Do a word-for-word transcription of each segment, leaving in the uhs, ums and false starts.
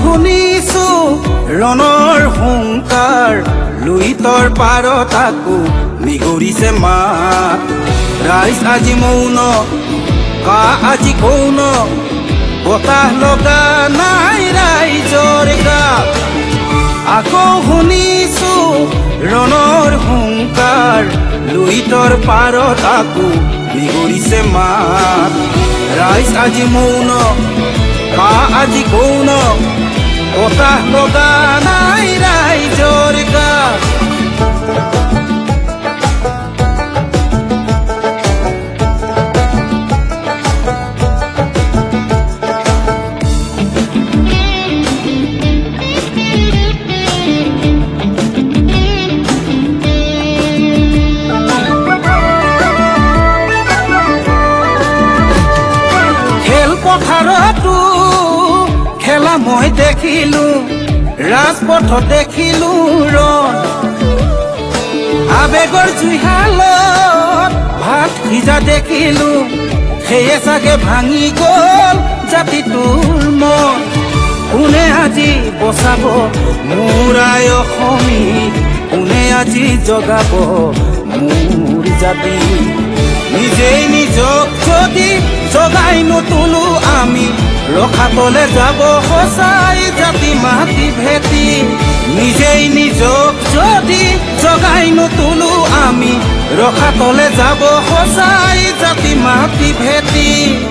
শুনিছো ৰণৰ হুংকাৰ লুইতৰ পাৰত আকো নিগৰিছে মাত ৰাইজ আজি মৌন কা আজি কৌন বতাহ লগা নাই ৰাইজৰ গাত আকৌ শুনিছো ৰণৰ হুংকাৰ লুইতৰ পাৰত আকো নিগৰিছে মাত ৰাইজ আজি মৌন কা আজি কৌন বতাহ লগা নাই ৰাইজৰ গাত পথাৰতো খেলা মই দেখিলো ৰাজপথত দেখিলো ৰণ আবেগৰ জুইশালত ভাত সিজা দেখিলো সেয়ে চাগে ভাঙি গল জাতিটোৰ মন কোনে আজি বচাব মোৰ আই অসমী কোনে আজি জগাব মোৰ জাতি নিজেই নিজক যদি জগাই নুতুলো আমি ৰখাতলে যাব সঁচাই জাতি মাটি ভেটি নিজেই নিজক যদি জগাই নুতুলো আমি ৰখাতলে যাব সঁচাই জাতি মাটি ভেটি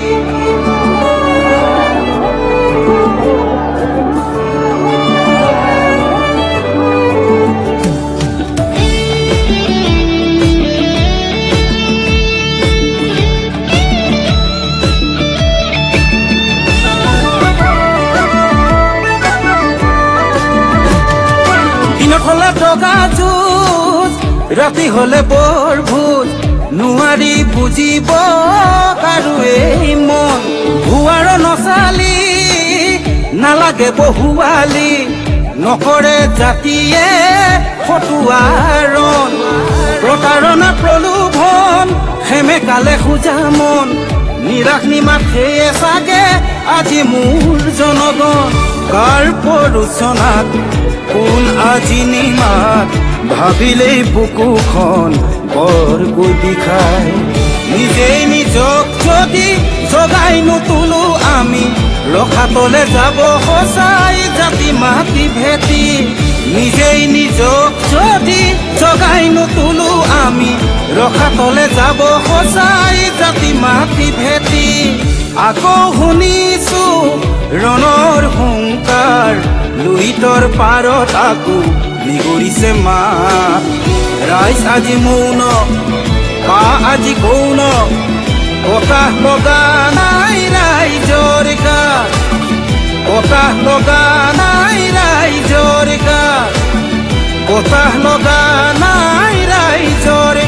হলে টকা যুঁজ ৰাতি হলে বৰ ভোজ নোৱাৰি বুজিব কাৰো এই মন ভুৱাৰ নচালি নালাগে বহুৱালি নকৰে জাতিয়ে ফটুৱাৰণ প্ৰতাৰণা প্ৰলোভন সেমেকালে খোজা মন নিৰাশ নিমাত সেয়ে চাগে আজি মোৰ জনগণ কাৰ পৰোচনাত কোন আজি নিমাত ভাবিলেই বুকুখন বৰকৈ বিষায় নিজেই নিজক যদি জগাই নুতুলো আমি ৰখাতলে যাব সঁচাই জাতি মাটি ভেটি নিজেই নিজক যদি জগাই নুতুলো আমি ৰখাতলে যাব সঁচাই জাতি মাটি ভেটি আকৌ শুনিছো ৰণৰ হুংকাৰ লুইতৰ পাৰত আকো নিগৰিছে মাত ৰাইজ আজি মৌন কা আজি কৌন বতাহ লগা নাই ৰাইজৰ গাত বতাহ লগা নাই ৰাইজৰ গাত বতাহ লগা নাই ৰাইজৰ